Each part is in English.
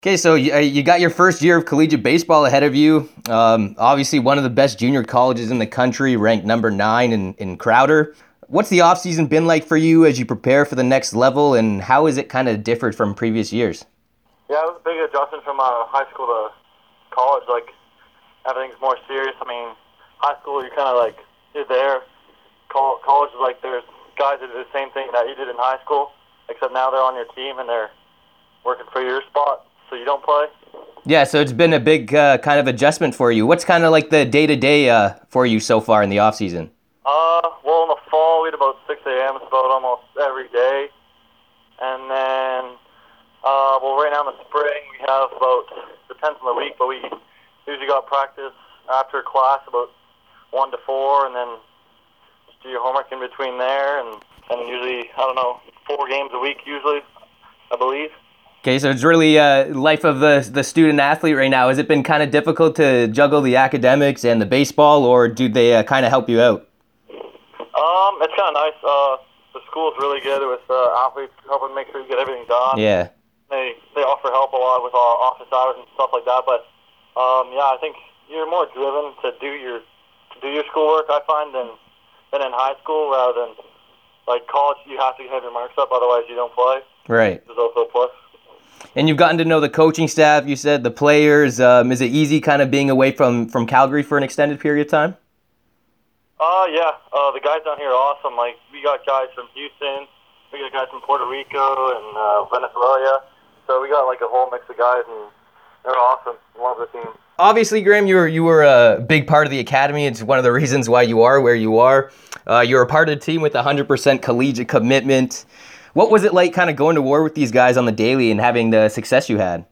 Okay, so you got your first year of collegiate baseball ahead of you. Obviously, one of the best junior colleges in the country, ranked number 9 in Crowder. What's the offseason been like for you as you prepare for the next level, and how is it kind of differed from previous years? Yeah, it was a big adjustment from high school to college. Like, everything's more serious. I mean, high school, you're kind of like, you're there. College is like, there's guys that do the same thing that you did in high school, except now they're on your team and they're working for your spot, so you don't play. Yeah, so it's been a big kind of adjustment for you. What's kind of like the day-to-day for you so far in the offseason? Well, in the fall, we had about 6 a.m. It's about almost every day. And then, right now in the spring, we have about, depends on the week, but we usually got practice after class about 1 to 4, and then just do your homework in between there, and usually, 4 games a week usually, I believe. Okay, so it's really life of the student athlete right now. Has it been kind of difficult to juggle the academics and the baseball, or do they kind of help you out? It's kind of nice. The school's really good with athletes helping make sure you get everything done. Yeah. They offer help a lot with office hours and stuff like that. But I think you're more driven to do your schoolwork, I find, than in high school. Rather than like college, you have to have your marks up, otherwise you don't play. Right. Which is also a plus. And you've gotten to know the coaching staff, you said, the players. Is it easy kind of being away from Calgary for an extended period of time? Yeah. The guys down here are awesome. Like, we got guys from Houston, we got guys from Puerto Rico and Venezuela. So we got like a whole mix of guys, and they're awesome. Love the team. Obviously, Graham, you were a big part of the academy. It's one of the reasons why you are where you are. You're a part of the team with 100% collegiate commitment. What was it like kind of going to war with these guys on the daily and having the success you had?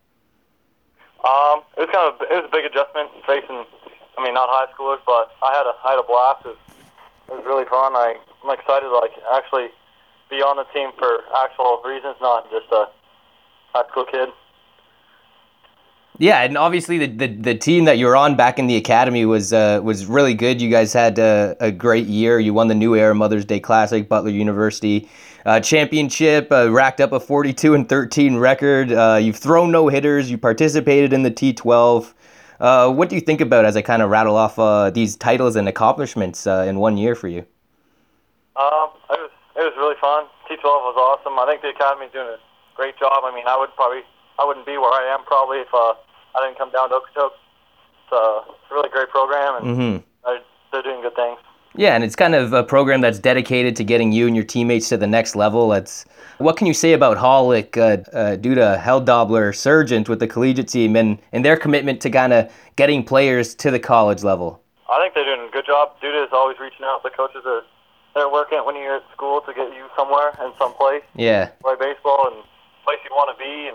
It was a big adjustment facing, not high schoolers, but I had a blast. It was really fun. I'm excited to actually be on the team for actual reasons, not just a high school kid. Yeah, and obviously the team that you were on back in the academy was really good. You guys had a great year. You won the New Era Mother's Day Classic, Butler University championship, racked up a 42-13 record. You've thrown no hitters. You participated in the T12. What do you think about as I kind of rattle off these titles and accomplishments in 1 year for you? It was really fun. T12 was awesome. I think the academy's doing a great job. I wouldn't be where I am probably if I didn't come down to Okotoks. It's a really great program, and they're doing good things. Yeah, and it's kind of a program that's dedicated to getting you and your teammates to the next level. What can you say about Hollick, Duda, Heldobler, Sargent with the collegiate team and their commitment to kind of getting players to the college level? I think they're doing a good job. Duda is always reaching out. The coaches they're working when you're at school to get you somewhere and someplace. Yeah. Play baseball and place you want to be,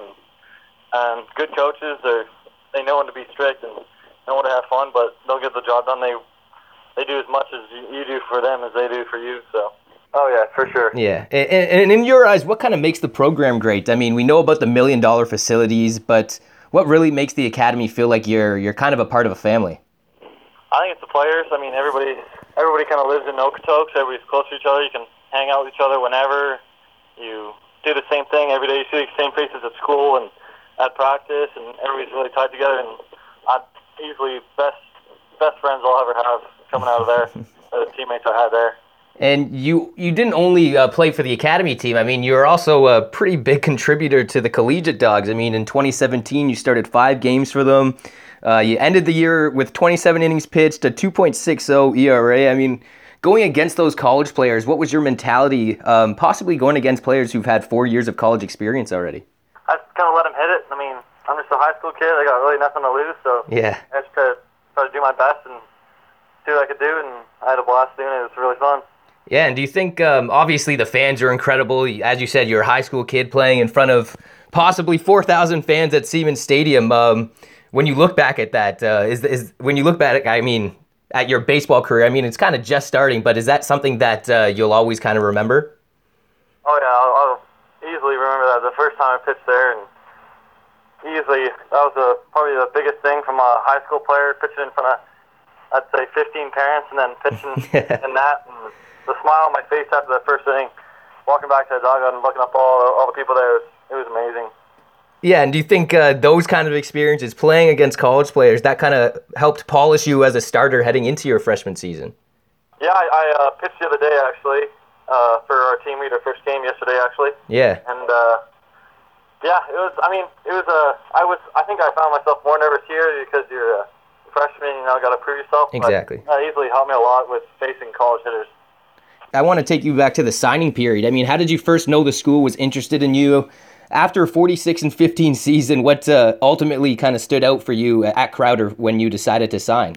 and good coaches. They know when to be strict and know when to have fun, but they'll get the job done. They do as much as you do for them as they do for you. So. Oh yeah, for sure. Yeah, and in your eyes, what kind of makes the program great? I mean, we know about the $1 million facilities, but what really makes the academy feel like you're kind of a part of a family? I think it's the players. Everybody kind of lives in Okotoks. Everybody's close to each other. You can hang out with each other whenever. You do the same thing every day. You see the same faces at school and at practice, and everybody's really tied together. And I'm easily best friends I'll ever have coming out of there. The teammates I had there. And you didn't only play for the academy team. I mean, you're also a pretty big contributor to the collegiate Dogs. I mean, in 2017, you started 5 games for them. You ended the year with 27 innings pitched, a 2.60 ERA. I mean, going against those college players, what was your mentality, possibly going against players who've had 4 years of college experience already? I just kind of let them hit it. I'm just a high school kid. I got really nothing to lose, so yeah. I just try to do my best and see what I could do, and I had a blast doing it. It was really fun. Yeah, and do you think, obviously the fans are incredible. As you said, you're a high school kid playing in front of possibly 4,000 fans at Siemens Stadium. When you look back at that, when you look back, at your baseball career, it's kind of just starting, but is that something that you'll always kind of remember? Oh, yeah, I'll easily remember that. The first time I pitched there, and easily, that was probably the biggest thing from a high school player, pitching in front of, I'd say, 15 parents, and then pitching in that, and the smile on my face after that first inning, walking back to the dugout and looking up all the people there, it was amazing. Yeah, and do you think those kind of experiences, playing against college players, that kind of helped polish you as a starter heading into your freshman season? Yeah, I pitched the other day, actually, for our team. We had our first game yesterday, actually. Yeah. And, yeah, I think I found myself more nervous here because you're a freshman, got to prove yourself. Exactly. But that easily helped me a lot with facing college hitters. I want to take you back to the signing period. I mean, how did you first know the school was interested in you? After 46-15 season, what ultimately kind of stood out for you at Crowder when you decided to sign?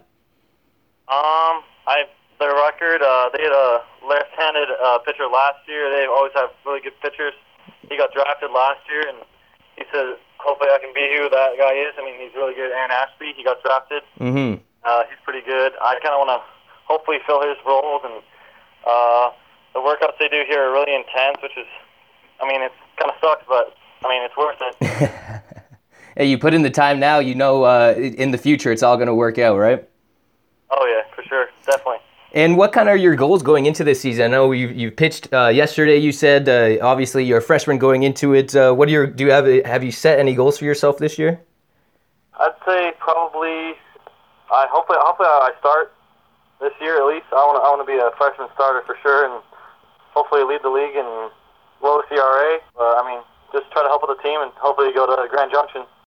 Their record, they had a left-handed pitcher last year. They always have really good pitchers. He got drafted last year, and he said, hopefully I can be who that guy is. I mean, he's really good. Aaron Ashby, he got drafted. Mm-hmm. He's pretty good. I kind of want to hopefully fill his roles, and the workouts they do here are really intense, which is, it kind of sucks, but, it's worth it. Hey, you put in the time now, in the future it's all going to work out, right? Oh, yeah, for sure. Definitely. And what kind of are your goals going into this season? I know you pitched yesterday. You said obviously you're a freshman going into it. Have you set any goals for yourself this year? I'd say probably. Hopefully I start this year at least. I want to be a freshman starter for sure, and hopefully lead the league in low CRA. Just try to help with the team and hopefully go to Grand Junction.